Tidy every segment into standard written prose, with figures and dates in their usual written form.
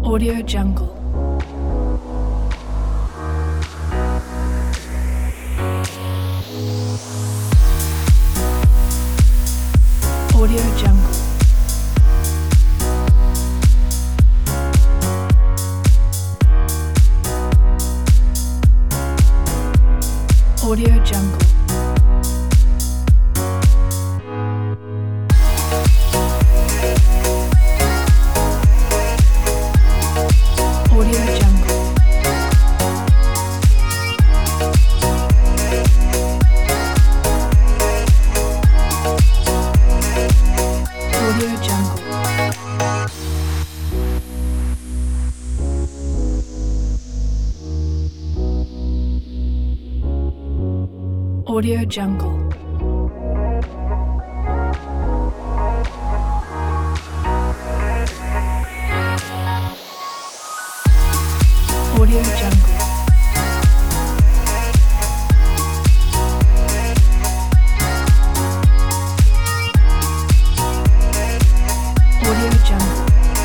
Audio Jungle. Audio Jungle. Audio Jungle. Audio Jungle. Audio Jungle. Audio Jungle. Audio Jungle. Audio Jungle.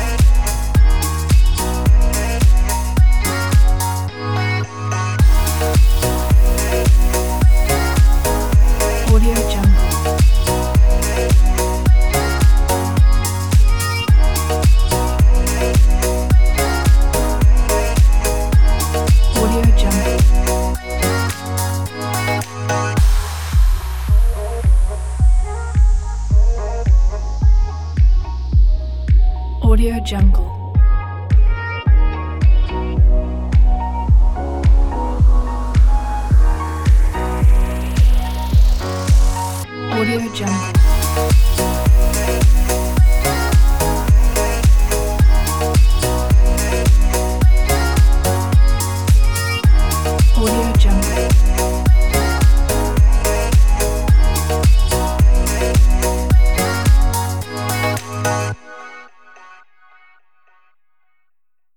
Audio Jungle. Audio Jungle. Audio Jungle. Audio Jungle.